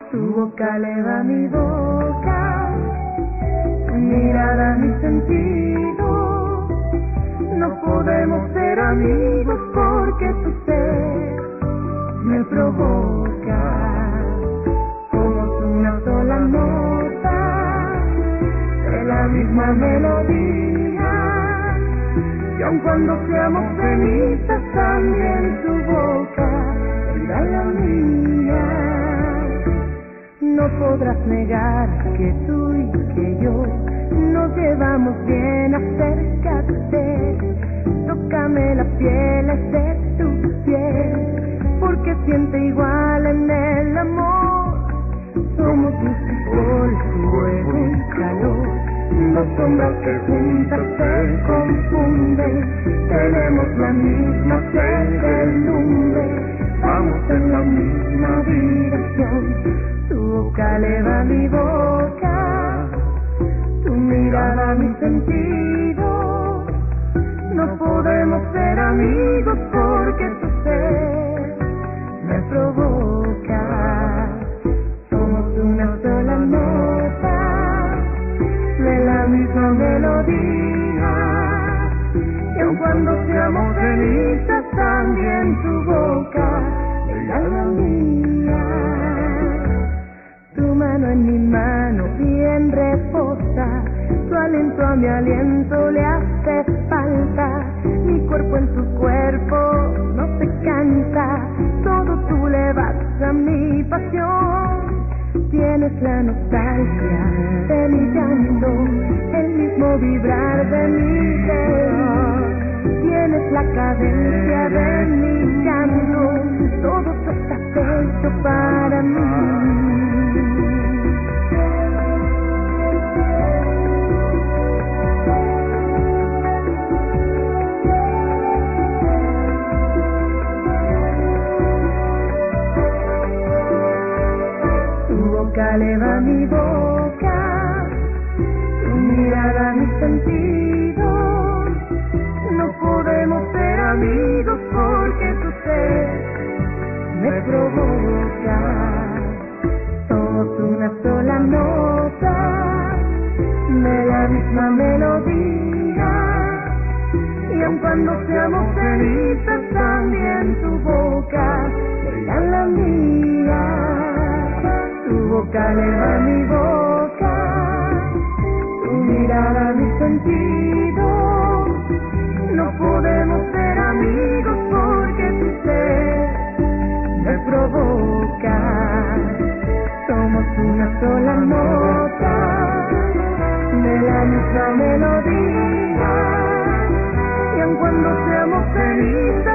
Tu boca eleva mi boca, tu mirada mi sentido. No podemos ser amigos porque tu ser me provoca. Somos una sola nota de la misma melodía, y aun cuando seamos cenizas también tu boca será la mía. No podrás negar que tú y que yo nos llevamos bien. Acércate, tócame la piel de tu piel, porque siente igual en el amor. Somos luz y sol, fuego y calor, dos sombras que juntas se confunden. Tenemos la misma sed del lumbre, vamos en la misma dirección. Tu boca eleva mi boca, tu mirada mi sentido. No podemos ser amigos porque tu ser me provoca. Somos una sola nota de la misma melodía, y aun cuando seamos cenizas también tu boca será la mía. Tu mano en mi mano bien reposa, tu aliento a mi aliento le hace falta. Mi cuerpo en tu cuerpo no se cansa, todo tú le vas a mi pasión. Tienes la nostalgia de mi llanto, el mismo vibrar de mi ser. Tienes la cadencia de mi canto, todo tú estás hecho para mí. Eleva mi boca, tu mirada mi sentido. No podemos ser amigos porque tu ser me provoca. Somos una sola nota de la misma melodía, y aun cuando seamos cenizas también tu boca será la mía. Tu boca eleva mi boca, tu mirada mi sentido. No podemos ser amigos porque tu ser me provoca. Somos una sola nota de la misma melodía, y aun cuando seamos cenizas